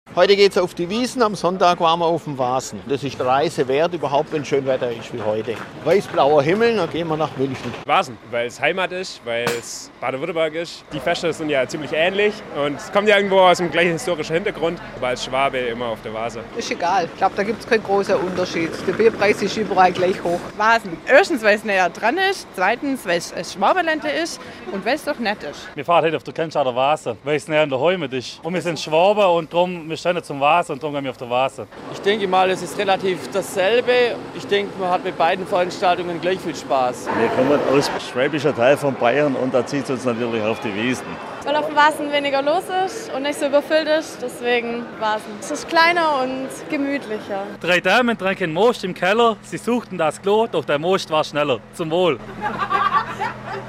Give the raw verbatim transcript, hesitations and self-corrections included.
Heute geht's auf die Wiesn, am Sonntag waren wir auf dem Wasen. Das ist eine Reise wert, überhaupt wenn schön Wetter ist wie heute. Weiß-blauer Himmel, dann gehen wir nach München. Wasen, weil es Heimat ist, weil es Baden-Württemberg ist. Die Feste sind ja ziemlich ähnlich und es kommt ja irgendwo aus dem gleichen historischen Hintergrund, aber als Schwabe immer auf der Vase. Ist egal, ich glaube, da gibt es keinen großen Unterschied. Der Bierpreis ist überall gleich hoch. Vasen. Erstens, weil es näher dran ist, zweitens, weil es ein Schwabenländle ist und weil es doch nett ist. Wir fahren heute auf der Kennscharter Vase, weil es näher an der Heimat ist. Und wir sind Schwaben und darum, wir stehen zum Vase und darum gehen wir auf der Vase. Ich denke mal, es ist relativ dasselbe. Ich denke, man hat mit beiden Veranstaltungen gleich viel Spaß. Wir kommen aus schwäbischer Teil von Bayern und da zieht es uns natürlich auf die Wiesn. Weil auf dem Wasen weniger los ist und nicht so überfüllt ist, deswegen Wasen. Es ist kleiner und gemütlicher. Drei Damen tranken Most im Keller, sie suchten das Klo, doch der Most war schneller. Zum Wohl.